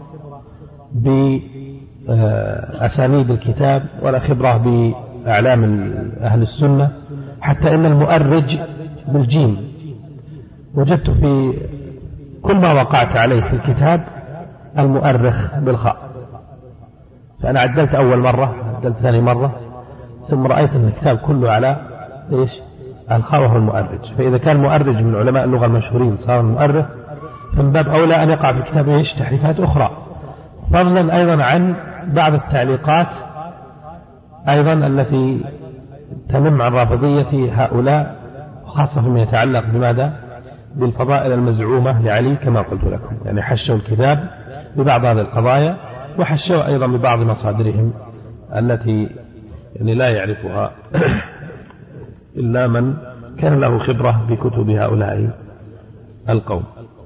بأسانيد الكتاب ولا خبرة بأعلام أهل السنة، حتى إن المؤرج بالجيم وجدت في كل ما وقعت عليه في الكتاب المؤرخ بالخاء. فأنا عدلت أول مرة، عدلت ثاني مرة، ثم رأيت أن الكتاب كله على إيش الخاء وهو المؤرج. فإذا كان مؤرج من علماء اللغة المشهورين صار المؤرخ، فمن باب أولى أن يقع في الكتاب إيش تحريفات أخرى، فضلا أيضا عن بعض التعليقات أيضا التي تنم عن رافضية هؤلاء، خاصة فيما يتعلق بماذا بالفضائل المزعومة لعلي كما قلت لكم. يعني حشوا الكتاب ببعض هذه القضايا، وحشوا أيضا ببعض مصادرهم التي يعني لا يعرفها إلا من كان له خبرة بكتب هؤلاء القوم.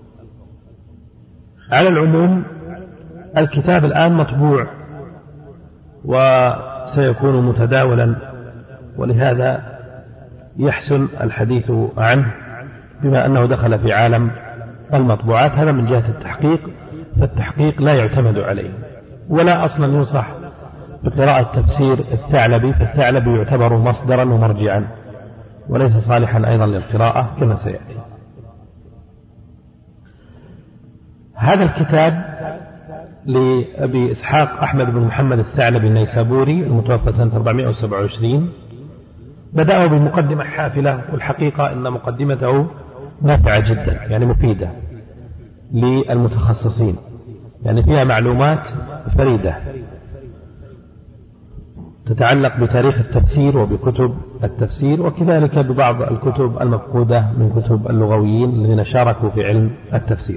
على العموم الكتاب الآن مطبوع وسيكون متداولا، ولهذا يحسن الحديث عنه بما أنه دخل في عالم المطبوعات. هذا من جهة التحقيق، فالتحقيق لا يعتمد عليه، ولا أصلا ينصح بقراءة تفسير الثعلبي، فالثعلبي يعتبر مصدرا ومرجعا وليس صالحا أيضا للقراءة كما سيأتي. هذا الكتاب لأبي إسحاق أحمد بن محمد الثعلبي النيسابوري المتوفى سنة 427، بدأوا بمقدمة حافلة، والحقيقة أن مقدمته نافعة جدا، يعني مفيدة للمتخصصين، يعني فيها معلومات فريدة تتعلق بتاريخ التفسير وبكتب التفسير، وكذلك ببعض الكتب المفقودة من كتب اللغويين الذين شاركوا في علم التفسير.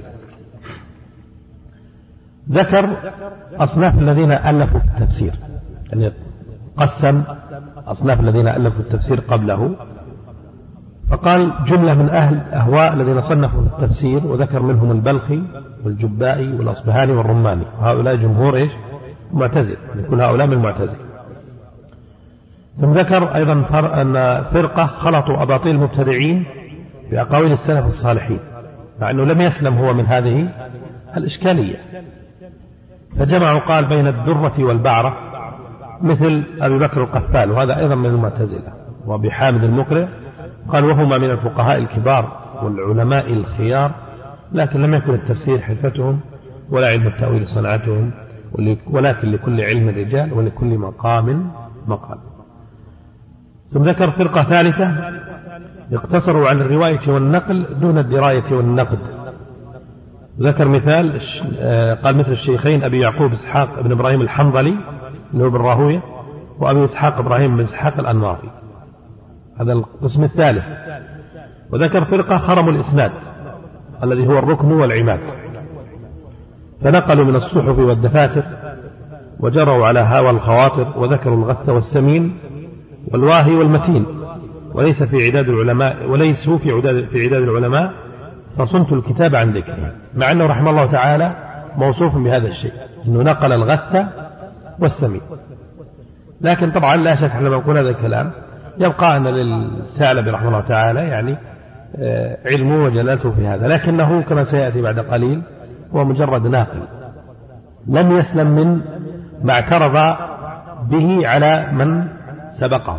ذكر أصناف الذين ألفوا في التفسير، يعني قسم أصناف الذين ألفوا التفسير قبله، فقال جملة من أهل الأهواء الذين صنفوا في التفسير، وذكر منهم البلخي والجبائي والأصبهاني والرماني، وهؤلاء جمهور إيش معتزل، يعني كل هؤلاء من المعتزل. ثم ذكر أيضا أن فرقة خلطوا أباطيل المبتدعين بأقاويل السلف الصالحين، مع أنه لم يسلم هو من هذه الإشكالية، فجمعوا قال بين الدرة والبعرة مثل أبي بكر القفال، وهذا أيضا من المعتزلة، وأبي حامد المقرئ قال وهما من الفقهاء الكبار والعلماء الخيار، لكن لم يكن التفسير حرفتهم ولا علم التأويل صنعتهم، ولكن لكل علم رجال ولكل مقام مقال. ثم ذكر فرقة ثالثة اقتصروا على الرواية والنقل دون الدراية والنقد. ذكر مثال قال مثل الشيخين أبي يعقوب إسحاق بن إبراهيم الحنظلي اللي هو بالراهوية، وأبي إسحاق إبراهيم بن إسحاق الأنماطي، هذا القسم الثالث. وذكر فرقة خرموا الإسناد الذي هو الركن والعماد، فنقلوا من الصحف والدفاتر وجروا على هوى الخواطر، وذكروا الغث والسمين والواهي والمتين، وليس في عداد العلماء وليسوا في عداد العلماء، فصنت الكتاب عن ذكره، مع أنه رحمه الله تعالى موصوف بهذا الشيء أنه نقل الغث والسمين. لكن طبعا لا شك لما نقول هذا الكلام يبقى أن للثعلبي رحمه الله تعالى يعني علمه وجلالته في هذا، لكنه كما سيأتي بعد قليل هو مجرد ناقل لم يسلم من ما اعترض به على من سبقه.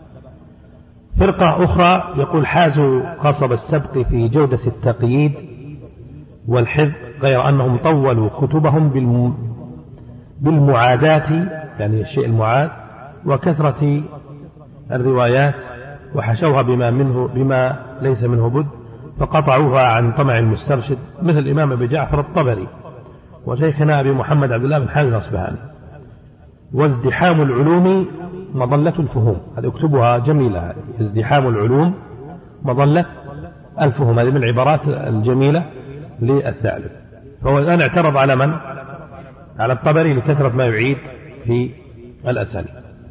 فرقة أخرى يقول حازوا قصب السبق في جودة التقييد والحفظ، غير أنهم طولوا كتبهم بالمعادات، يعني الشيء المعاد، وكثرة الروايات، وحشوها بما ليس منه بد، فقطعوها عن طمع المسترشد، مثل الإمام أبي جعفر الطبري وشيخنا أبي محمد عبد الله بن حامد الأصبهاني. وازدحام العلوم مظلة الفهوم، هذه اكتبها جميلة، ازدحام العلوم مظلة الفهوم، هذه من العبارات الجميلة للثعلب. فهو الآن اعترض على من؟ على الطبري لكثرة ما يعيد في الأسانيد.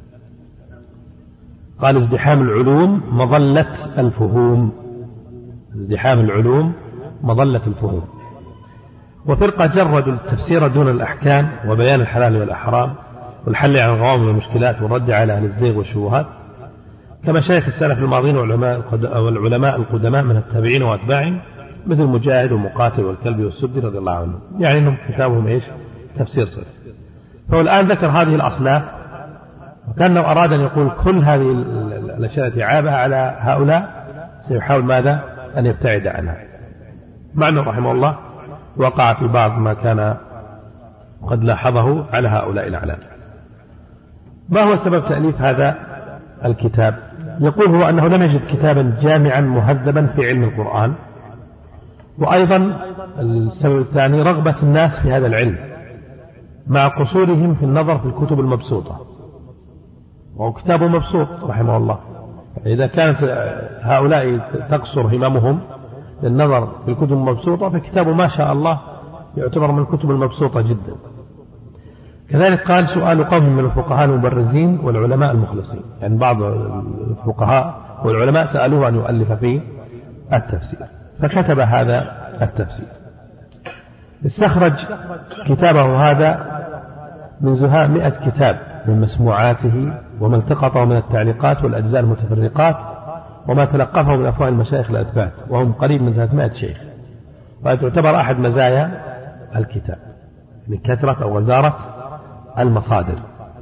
قال ازدحام العلوم مظلة الفهوم، ازدحام العلوم مظلة الفهوم. وفرقة جردوا التفسير دون الأحكام وبيان الحلال والأحرام والحل عن الغوامض والمشكلات والرد على أهل الزيغ والشبهات، كمشايخ السلف الماضين والعلماء القدماء من التابعين وأتباعهم، مثل مجاهد ومقاتل والكلبي والسدي رضي الله عنهم، يعني أنهم كتابهم إيش؟ تفسير صرف. فهو الآن ذكر هذه الأصناف، وكأنه أراد أن يقول كل هذه الأشياء التي عابها على هؤلاء سيحاول ماذا؟ أن يبتعد عنها. مع أنه رحمه الله وقع في بعض ما كان قد لاحظه على هؤلاء الأعلام. ما هو سبب تأليف هذا الكتاب؟ يقول هو أنه لم يجد كتابا جامعا مهذبا في علم القرآن، وأيضا السبب الثاني رغبة الناس في هذا العلم مع قصورهم في النظر في الكتب المبسوطة، وهو كتاب مبسوط رحمه الله. إذا كانت هؤلاء تقصر هممهم للنظر في الكتب المبسوطة، فكتابه ما شاء الله يعتبر من الكتب المبسوطة جدا. كذلك قال سؤال قوم من الفقهاء المبرزين والعلماء المخلصين، يعني بعض الفقهاء والعلماء سألوه أن يؤلف فيه التفسير، فكتب هذا التفسير. استخرج كتابه هذا من زهاء 100 كتاب من مسموعاته وما التقطه من التعليقات والأجزاء المتفرقات وما تلقفه من أفواه المشايخ الأثبات، وهم قريب من 300 شيخ، وتعتبر أحد مزايا الكتاب لكثرة أو وزارة المصادر.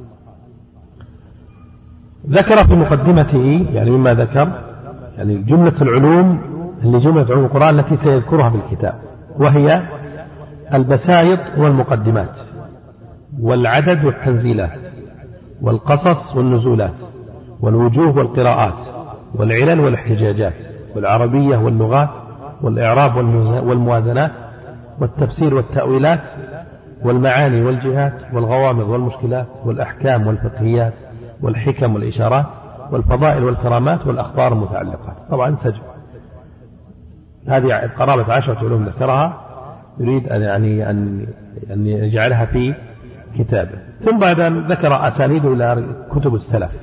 ذكر في مقدمته يعني مما ذكر يعني جملة العلوم اللي جملة علوم القرآن التي سيذكرها في الكتاب، وهي البسائط والمقدمات والعدد والتنزيلات والقصص والنزولات والوجوه والقراءات والعلل والاحتجاجات والعربية واللغات والإعراب والموازنات والتفسير والتأويلات والمعاني والجهات والغوامض والمشكلات والأحكام والفقهيات والحكم والإشارات والفضائل والكرامات والأخبار المتعلقات. طبعا سجل هذه قرابة 10 علوم ذكرها، يريد أن يجعلها في كتابه. ثم بعد أن ذكر أسانيده إلى كتب السلف،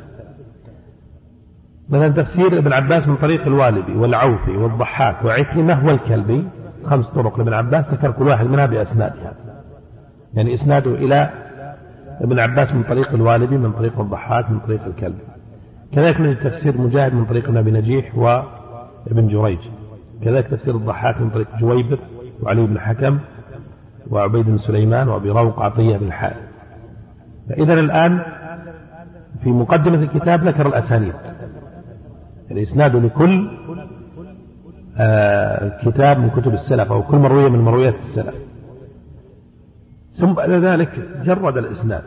مثلا تفسير ابن عباس من طريق الوالدي والعوفي والضحاك وعكرمة والكلبي، 5 طرق لابن عباس، ذكر كل واحد منها بأسنادها، يعني إسناده إلى ابن عباس من طريق الوالدي من طريق الضحاك من طريق الكلبي. كذلك من تفسير مجاهد من طريق ابن أبي نجيح وابن جريج، كذلك تفسير الضحاك من طريق جويبر وعلي بن حكم وعبيد بن سليمان وأبي روق عطية بن حارث. فإذا الآن في مقدمة الكتاب ذكر الأسانيد، الإسناد لكل كتاب من كتب السلف أو كل مروية من مرويات السلف، ثم بعد ذلك جرد الإسناد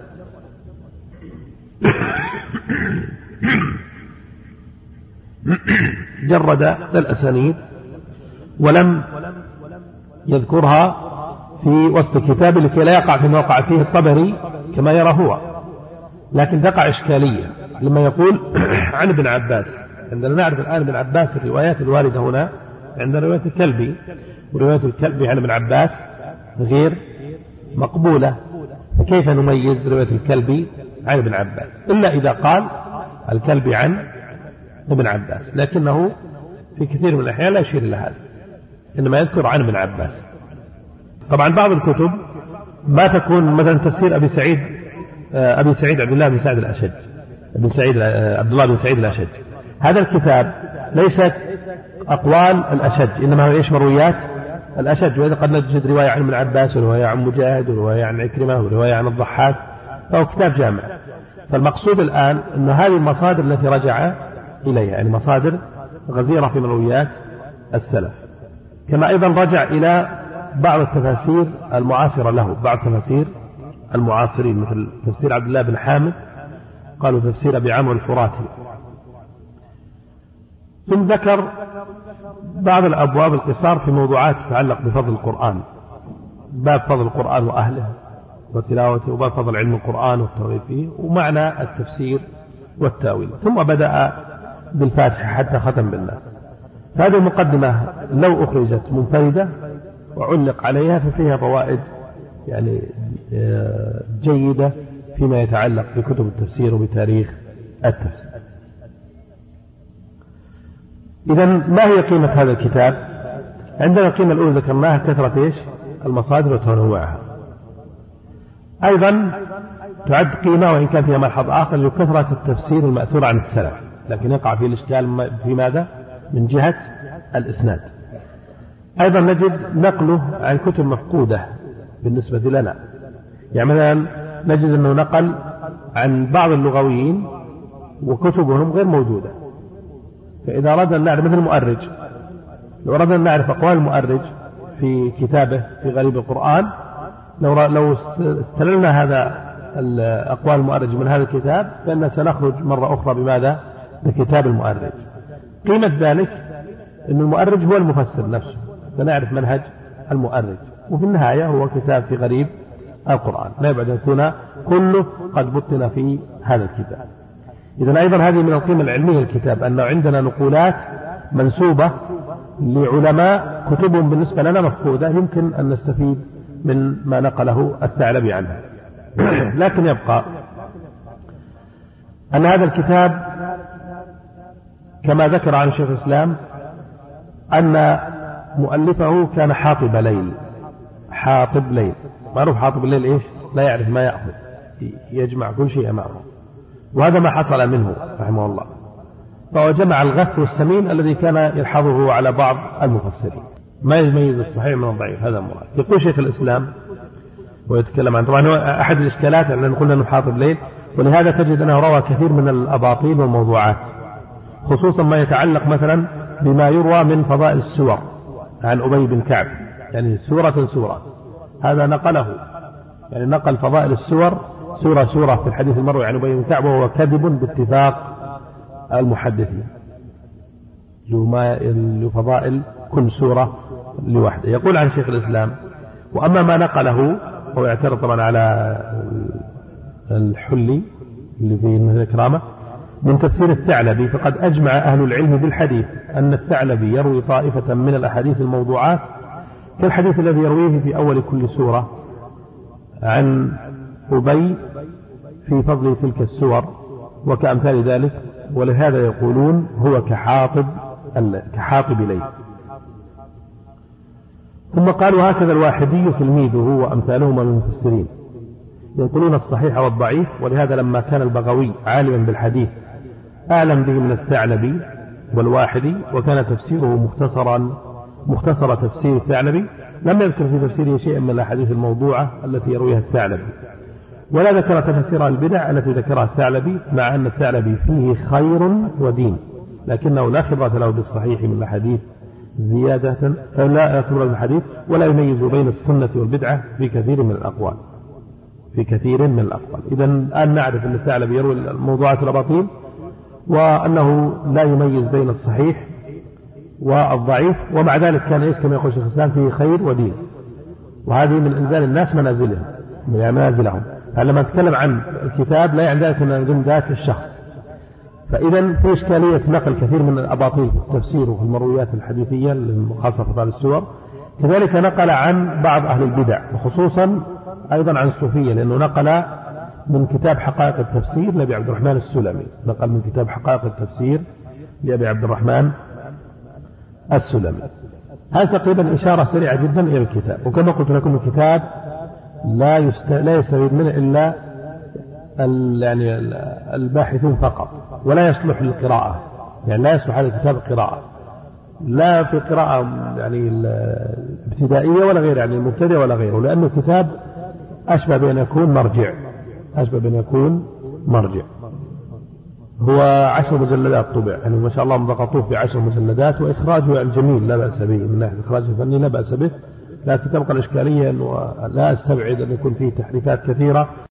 جرد الأسانيد ولم يذكرها في وسط الكتاب لكي لا يقع فيما وقع فيه الطبري كما يرى هو، لكن تقع إشكالية لما يقول عن ابن عباس. عندنا نعرف الآن ابن عباس الروايات الواردة هنا عندنا رواية الكلبي، ورواية الكلبي عن ابن عباس غير مقبولة، فكيف نميز رواية الكلبي عن ابن عباس إلا إذا قال الكلبي عن ابن عباس، لكنه في كثير من الأحيان لا يشير إلى هذا، إنما يذكر عن ابن عباس. طبعا بعض الكتب ما تكون مثلا تفسير أبي سعيد عبد الله بن سعد الأشج، عبد الله بن سعيد الأشج، هذا الكتاب ليست أقوال الأشج إنما هو إيش مرويات الأشج، وإذا قد نجد رواية عن ابن عباس ورواية عن مجاهد ورواية عن عكرمة ورواية عن الضحاك، فهو كتاب جامع. فالمقصود الآن أن هذه المصادر التي رجع إليها يعني مصادر غزيرة في مرويات السلف، كما أيضا رجع إلى بعض التفاسير المعاصرة له، بعض تفاسير المعاصرين مثل تفسير عبد الله بن حامد، قالوا تفسير أبي عمرو الفراتي. ثم ذكر بعض الأبواب القصار في موضوعات تتعلق بفضل القرآن، باب فضل القرآن وأهله وتلاوته، وباب فضل علم القرآن والترغيب فيه، ومعنى التفسير والتأويل، ثم بدأ بالفاتحة حتى ختم بالناس. هذه المقدمة لو أخرجت منفردة وعلق عليها ففيها فوائد يعني جيدة فيما يتعلق بكتب التفسير وبتاريخ التفسير. إذن ما هي قيمة هذا الكتاب؟ عندنا القيمة الأولى ذكرناها كثرة إيش؟ المصادر وتنوعها. أيضا تعد قيمة وإن كان فيها ملحظ آخر لكثرة التفسير المأثور عن السلف، لكن يقع فيه الإشكال في ماذا؟ من جهة الإسناد. أيضا نجد نقله عن كتب مفقودة بالنسبة لنا، يعني مثلا نجد أنه نقل عن بعض اللغويين وكتبهم غير موجودة. فإذا أردنا أن نعرف مثل المؤرج، لو أردنا أن نعرف أقوال المؤرج في كتابه في غريب القرآن، لو استللنا هذا أقوال المؤرج من هذا الكتاب فإننا سنخرج مرة أخرى بماذا؟ بكتاب المؤرج. قيمة ذلك أن المؤرج هو المفسر نفسه، فنعرف منهج المؤرج، وفي النهاية هو كتاب في غريب القرآن، لا يبعد أن يكون كله قد بطن في هذا الكتاب. إذن أيضا هذه من القيمة العلمية الكتاب، أنه عندنا نقولات منسوبة لعلماء كتبهم بالنسبة لنا مفقودة، يمكن أن نستفيد من ما نقله الثعلبي عنها. لكن يبقى أن هذا الكتاب كما ذكر عن شيخ الإسلام أن مؤلفه كان حاطب ليل. حاطب ليل معروف، حاطب الليل إيش؟ لا يعرف ما يأخذ، يجمع كل شيء أمامه، وهذا ما حصل منه رحمه الله. فهو جمع الغث والسمين الذي كان يلحظه على بعض المفسرين، ما يميز الصحيح من الضعيف، هذا مراد. يقول شيخ الإسلام ويتكلم عن، طبعا أحد الإشكالات أننا قلنا أنه حاطب ليل، ولهذا تجد أنه روى كثير من الأباطيل والموضوعات، خصوصا ما يتعلق مثلا بما يروى من فضائل السور عن أبي بن كعب، يعني سورة سورة، هذا نقله، يعني نقل فضائل السور سورة سورة في الحديث المروي عن أبي بن كعب، وهو كذب باتفاق المحدثين، لفضائل كل سورة لوحده. يقول عن شيخ الإسلام: وأما ما نقله، هو يعترض طبعا على الحلي اللي في الكرامة من تفسير الثعلبي، فقد أجمع أهل العلم بالحديث أن الثعلبي يروي طائفة من الأحاديث الموضوعات كالحديث الذي يرويه في أول كل سورة عن أبي في فضل تلك السور وكأمثال ذلك، ولهذا يقولون هو كحاطب ليل. ثم قالوا: هكذا الواحدي تلميذه وأمثالهما من المفسرين ينقلون الصحيح والضعيف، ولهذا لما كان البغوي عالما بالحديث أعلم به من الثعلبي والواحدي، وكان تفسيره مختصر تفسير الثعلبي، لم يذكر في تفسيره شيئا من الأحاديث الموضوعة التي يرويها الثعلبي، ولا ذكر تفسير البدع التي ذكرها الثعلبي، مع أن الثعلبي فيه خير ودين، لكنه لا خبرة له بالصحيح من الحديث زيادة، لا خبرة بالحديث، ولا يميز بين السنة والبدعة في كثير من الأقوال. في كثير من الأفضل. إذا الآن نعرف أن الثعلبي يروي الموضوعات والأباطيل، وأنه لا يميز بين الصحيح والضعيف، ومع ذلك كان إيش كما يقول شيخ الإسلام فيه خير ودين، وهذه من إنزال الناس منازلهم يعني منازلهم. فلما نتكلم عن الكتاب لا يعني ذلك أن نقول ذات الشخص. فإذا في إشكالية نقل كثير من الأباطيل في التفسير وفي المرويات الحديثية خاصة في بعض السور. كذلك نقل عن بعض أهل البدع وخصوصا أيضا عن الصوفية، لأنه نقل من كتاب حقائق التفسير لأبي عبد الرحمن السلمي، نقل من كتاب حقائق التفسير لأبي عبد الرحمن السلمي. هذا تقريبا إشارة سريعة جدا إلى الكتاب. وكما قلت لكم الكتاب لا يستفيد منه إلا يعني الباحثون فقط، ولا يصلح للقراءة، يعني لا يصلح هذا الكتاب القراءة، لا في قراءة يعني الابتدائية ولا غير يعني المبتدئ ولا غيره، لأنه كتاب أشبه بأن يكون مرجع، أشبه بأن يكون مرجع. هو 10 مجلدات طبع، يعني ما شاء الله مضغطوه في 10 مجلدات، وإخراجه الجميل لا بأس به من ناحية الإخراج الفني لا بأس به، لكن تبقى الإشكالية أنه لا أستبعد أن يكون فيه تحريفات كثيرة.